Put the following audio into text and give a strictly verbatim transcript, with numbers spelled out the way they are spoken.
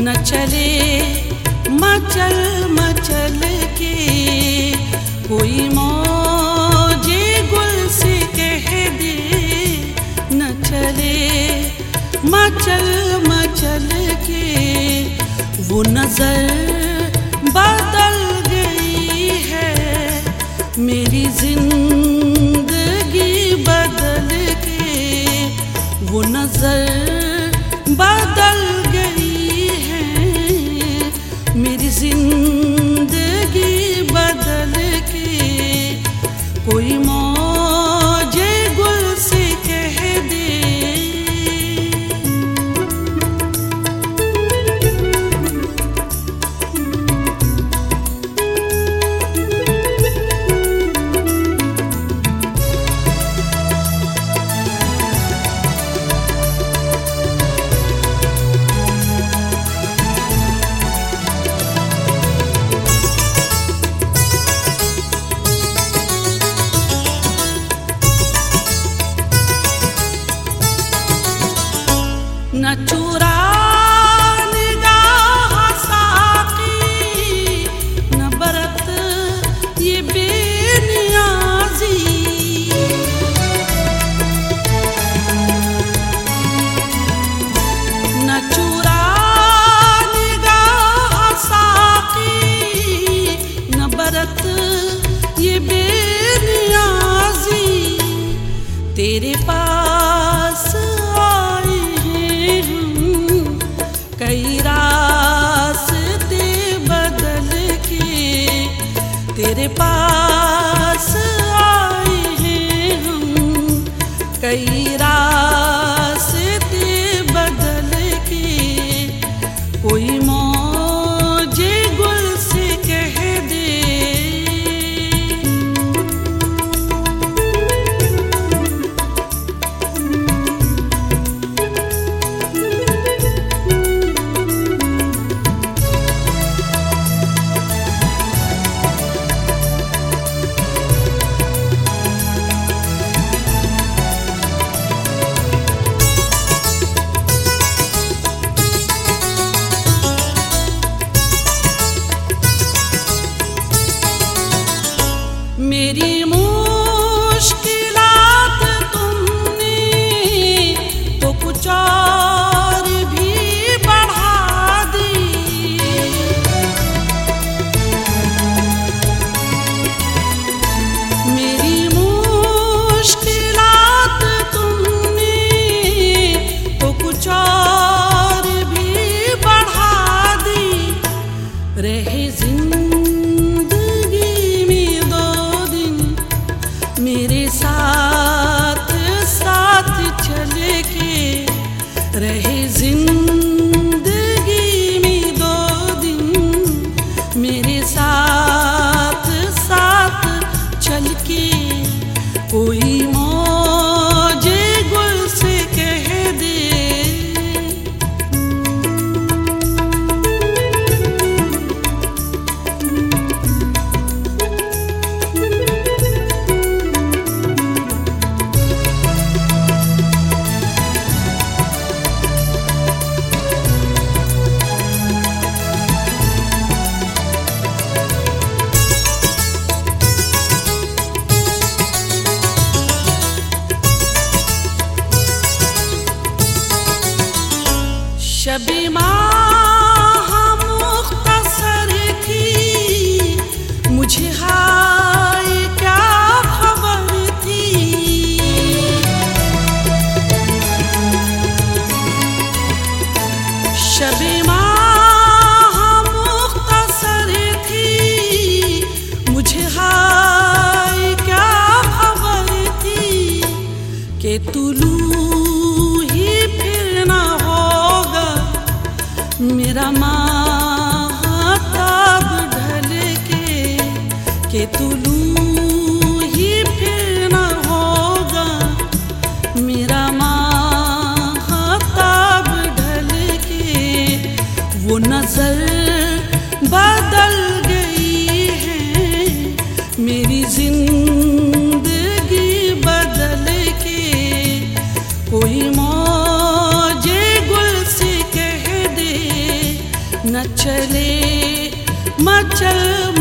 न चले मचल मचल के कोई मौजे गुल से कह दे, न चले मचल मचल के वो नजर बदल गई है, मेरी जिंदगी बदल के वो नजर बदल गई है, मेरी जिंदगी बदल के कोई मौजे गुल से कह दे। न चुरा निगाह साकी, न बरत ये बेनियाजी, न चुरा निगाह साकी, न बरत ये बेनियाजी, तेरे पास कई रास्ते बदल के, तेरे पास आए हैं हम, कई रास्ते बदल के कोई मौजे गुल से कह दे। मेरी मुश्किलात तुमने तो कुछ और भी बढ़ा दी, मेरी मुश्किलात तुमने तो कुछ और भी बढ़ा दी, रहे मेरे साथ साथ चले के, रहे जिंदगी में दो दिन, मेरे साथ साथ चल के कोई मौजे गुल से कह दे। शबी माह मुख्तसर थी, मुझे हाय क्या खबर थी, शबी माह मुख्तसर थी, मुझे हाय क्या खबर थी, कि तुलू ही फिर ना होगा मेरा माहताब ढल के, के तुलू ही फिर न होगा मेरा माहताब ढल के, वो नजर बदल गई है, मेरी जिंदगी बदल के कोई मौजे गुल से कह दे, चले मचल